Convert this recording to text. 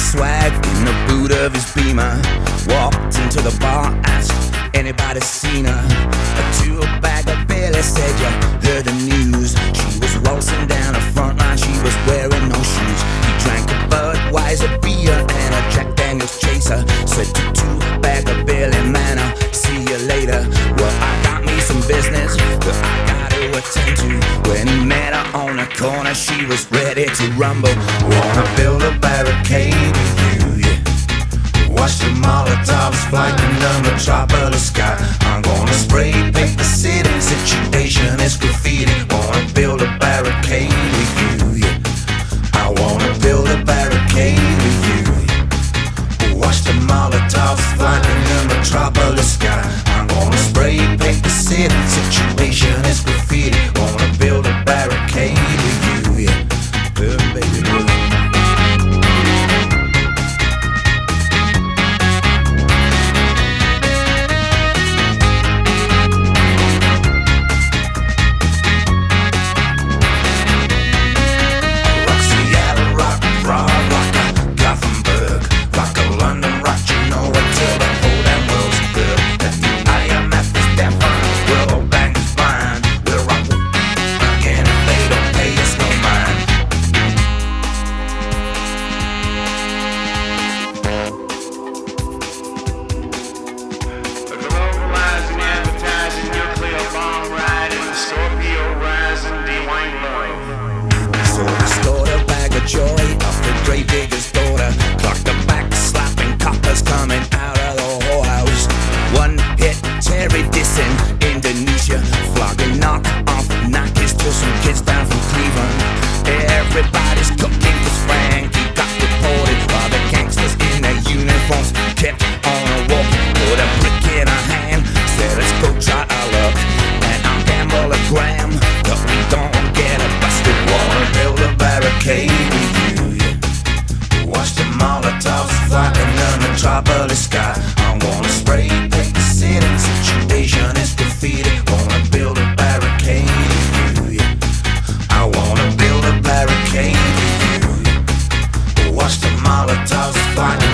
swag in the boot of his Beamer. Walked into the bar, asked anybody seen her. A two-bag of Billy said, you heard the news. She was waltzing down the front line, she was wearing no shoes. He drank a Budweiser beer and a Jack Daniels chaser. Said to two-bag of Billy, man, I'll see you later. Well, I got me some business that I gotta attend to. When he met her on the corner, she was ready to rumble. Wanna build a barricade with you, yeah. Watch the Molotovs flying in the metropolis sky. I'm gonna spray paint the city, situation is graffiti. Wanna build a barricade with you, yeah. I wanna build a barricade with you, yeah. Watch the Molotovs flying in the metropolis sky. I'm gonna spray paint the city, situation is graffiti. Wanna build a barricade with you, yeah. Baby, joy of the grave digger's daughter. Clocked the back, slapping coppers coming out of the whorehouse. One hit Terry dissing Indonesia, flogging knock off knackies to some kids down from Cleveland. Everybody's cooking 'cause Frankie got reported while the gangsters in their uniforms kept on a walk. Put a brick in her hand, said let's go try our luck, and I'll gamble a gram that we don't get a busted. Wanna build a barricade with you, yeah. Watch the Molotovs fly in the metropolis sky. I'm gonna spray paint the city, situation is graffiti. Wanna build a barricade with you, yeah. I wanna build a barricade with you, yeah. Watch the Molotovs fly in